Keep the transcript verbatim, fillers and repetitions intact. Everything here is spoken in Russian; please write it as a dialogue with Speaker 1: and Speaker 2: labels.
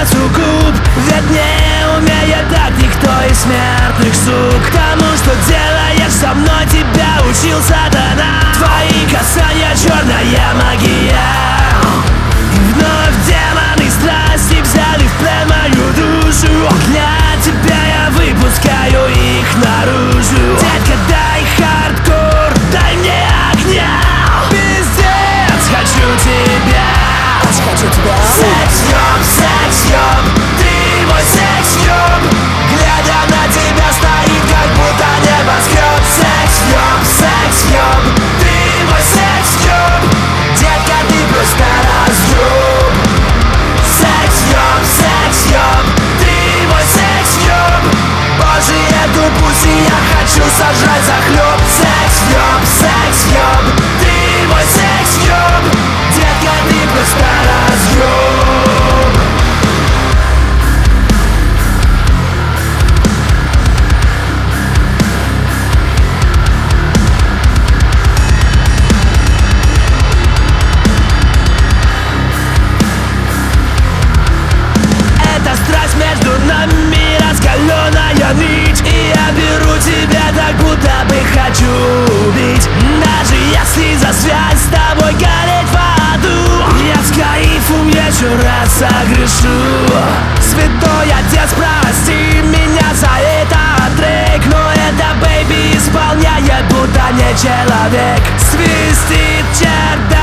Speaker 1: сугуб. Ведь не умеет так никто из смертных сук. Тому, что делаешь со мной, тебя учил сатана. Твои касания — черная магия. И вновь демоны страсти взяли в плен мою душу. Для тебя я выпускаю их наружу. Детка, дай хардкор, дай мне огня. Пиздец, хочу тебя.
Speaker 2: Хочу тебя.
Speaker 1: Секс-ёб, секс-ёб, ты мой секс-ёб. Глядя на тебя стоит, как будто небоскреб. Секс-ёб, секс-ёб, ты мой секс-ёб. Детка, ты просто разъёб. Секс-ёб, секс-ёб, ты мой секс-ёб. Боже, эту пуси я хочу сожрать захлёб. Секс-ёб, секс-ёб, ты мой секс-ёб. Детка, ты просто разъёб. Эта страсть между нами раскалённая нить. И я беру тебя так, будто бы хочу убить. Даже если за связь с тобой гореть в аду, я с кайфом еще раз согрешу. Святой отец, прости меня за этот трек, но это бэйби исполняет, будто не человек. Свистит черт.